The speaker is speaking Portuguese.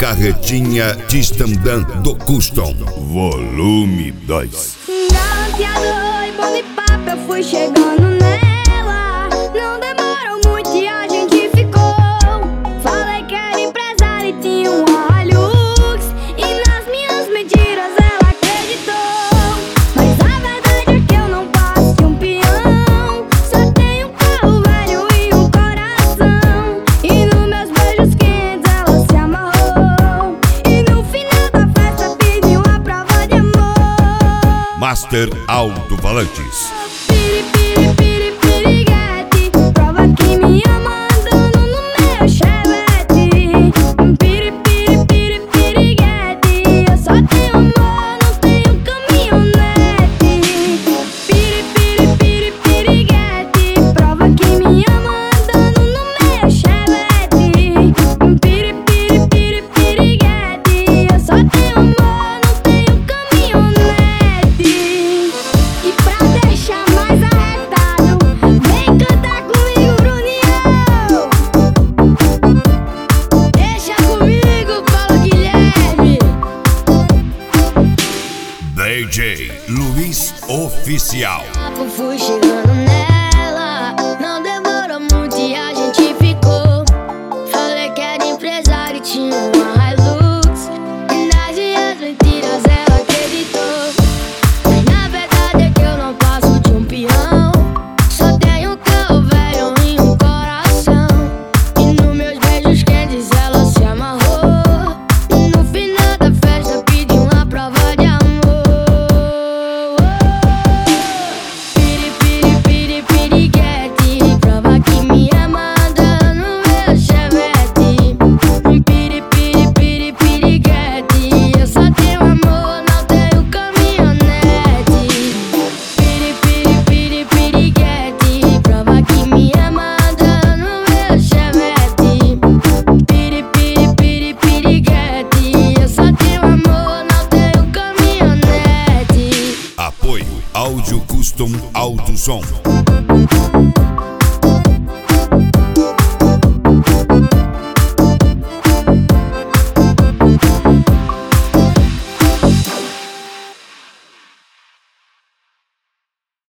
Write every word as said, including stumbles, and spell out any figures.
Carretinha Tistandã do Custom, volume dois. Galateado e bom de papo, eu fui chegando nela. Não demorou muito e a gente ficou. Falei que era empresária e tinha uma Hilux, e nas minhas mentiras ela acreditou. Mas a verdade é que eu não passo de um peão. Só tenho um carro velho e um coração. E nos meus beijos quentes ela se amarrou. E no final da festa pediu uma prova de amor. Master Alto-Falantes. Piri, piri, piri, piriguete, prova que me ama andando no meu chevette. Piri, piri, piri, piriguete, eu só tenho amor, não tenho caminhonete. Piri, piri, piri, piriguete, prova que me ama andando no meu chevette. Piri, piri, piri, piriguete, eu só tenho amor, não tenho caminhonete. E pra deixar mais arretado, vem cantar comigo, Bruninho. Deixa comigo, Paulo Guilherme. D J Luiz Oficial. Fui chegando nela, não demorou muito e a gente ficou. Falei que era empresário e tinha uma Hilux, e nas minhas mentiras ela acreditou. Mas na verdade é que eu não passo de um peão. Só tenho um carro velho e um coração. E nos meus beijos quentes ela se amarrou. E no final da festa pediu uma prova de amor. Piri, piri, piri, piriguete, prova que me ama andando no meu chevette. Piri, piri, piri, piriguete, eu só tenho amor, não tenho caminhonete. Piri, piri, piri, piriguete, prova que me ama andando no meu chevette. Piri, piri, piri, piriguete, eu só tenho amor, não tenho caminhonete. Apoio Áudio Custom Alto Som.